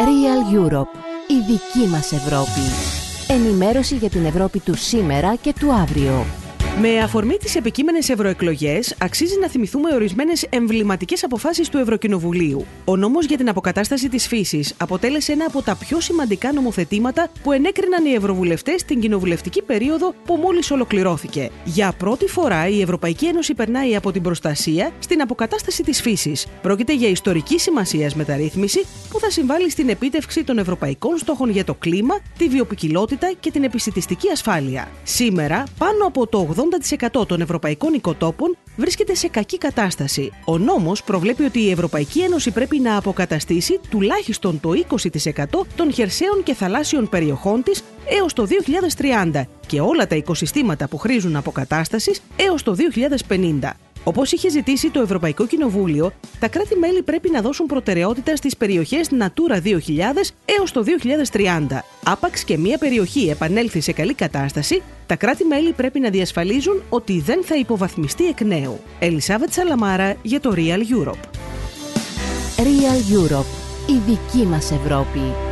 Real Europe. Η δική μας Ευρώπη. Ενημέρωση για την Ευρώπη του σήμερα και του αύριο. Με αφορμή τις επικείμενες ευρωεκλογές, αξίζει να θυμηθούμε ορισμένες εμβληματικές αποφάσεις του Ευρωκοινοβουλίου. Ο νόμος για την αποκατάσταση της φύσης αποτέλεσε ένα από τα πιο σημαντικά νομοθετήματα που ενέκριναν οι ευρωβουλευτές στην κοινοβουλευτική περίοδο που μόλις ολοκληρώθηκε. Για πρώτη φορά, η Ευρωπαϊκή Ένωση περνάει από την προστασία στην αποκατάσταση της φύσης. Πρόκειται για ιστορική σημασίας μεταρρύθμιση που θα συμβάλλει στην επίτευξη των ευρωπαϊκών στόχων για το κλίμα, τη βιοποικιλότητα και την επισιτιστική ασφάλεια. Σήμερα, πάνω από το 80% των ευρωπαϊκών οικοτόπων βρίσκεται σε κακή κατάσταση. Ο νόμος προβλέπει ότι η Ευρωπαϊκή Ένωση πρέπει να αποκαταστήσει τουλάχιστον το 20% των χερσαίων και θαλάσσιων περιοχών της έως το 2030 και όλα τα οικοσυστήματα που χρήζουν αποκατάστασης έως το 2050. Όπως είχε ζητήσει το Ευρωπαϊκό Κοινοβούλιο, τα κράτη-μέλη πρέπει να δώσουν προτεραιότητα στις περιοχές Natura 2000 έως το 2030. Άπαξ και μία περιοχή επανέλθει σε καλή κατάσταση, τα κράτη-μέλη πρέπει να διασφαλίζουν ότι δεν θα υποβαθμιστεί εκ νέου. Ελισάβετ Σαλαμάρα για το Real Europe. Real Europe. Η δική μας Ευρώπη.